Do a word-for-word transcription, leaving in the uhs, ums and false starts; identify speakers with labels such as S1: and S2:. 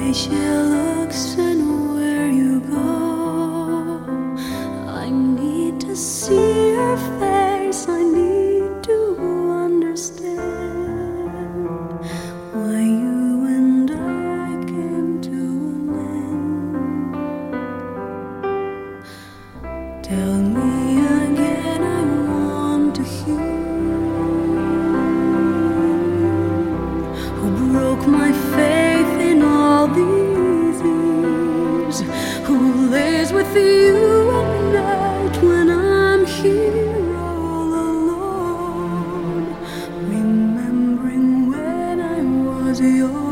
S1: way she looks and where you go. I need to see her face, I need to understand why you and I came to an end. Tell me again, I want to hear who broke my faith in all these years, who lays with you at night when I'm here all alone, remembering when I was yours.